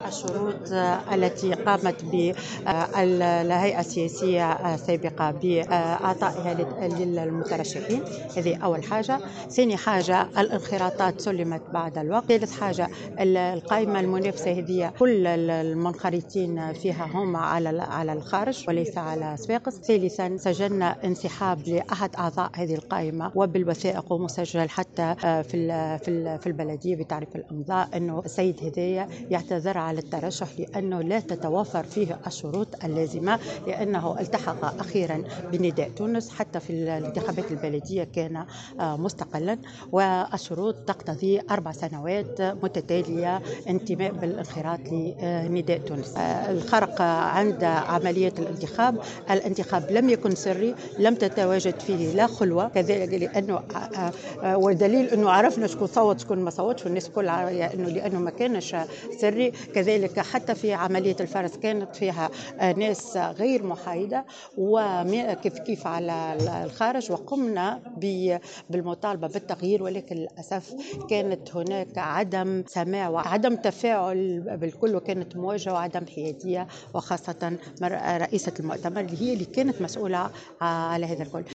الشروط التي قامت الهيئة السياسية السابقة بإعطائها للمترشحين. هذه أول حاجة. ثاني حاجة الانخراطات سلمت بعد الوقت. ثالث حاجة القائمة المنافسة هذه كل المنخرطين فيها هم على الخارج وليس على صفاقس. ثالثا سجلنا انسحاب لأحد أعضاء هذه القائمة وبالوثائق ومسجل حتى في البلدية بتعريف الأمضاء أنه السيد هدايا يعتذر على الترشح لأنه لا تتوفر فيه الشروط اللازمة، لأنه التحق أخيرا بنداء تونس حتى في الانتخابات البلدية كان مستقلا، والشروط تقتضي 4 سنوات متتالية انتماء بالانخراط لنداء تونس. الخرق عند عملية الانتخاب لم يكن سري، لم تتواجد فيه لا خلوة، كذلك لأنه ودليل أنه عرفنا شكون صوت شكون ما صوتش والناس كل لأنه ما كانش سري. كذلك حتى في عملية الفرز كانت فيها ناس غير محايدة وكيف على الخارج، وقمنا بالمطالبة بالتغيير، ولكن للأسف كانت هناك عدم سماع وعدم تفاعل بالكل، وكانت مواجهة وعدم حيادية، وخاصة رئيسة المؤتمر اللي كانت مسؤولة على هذا الكل.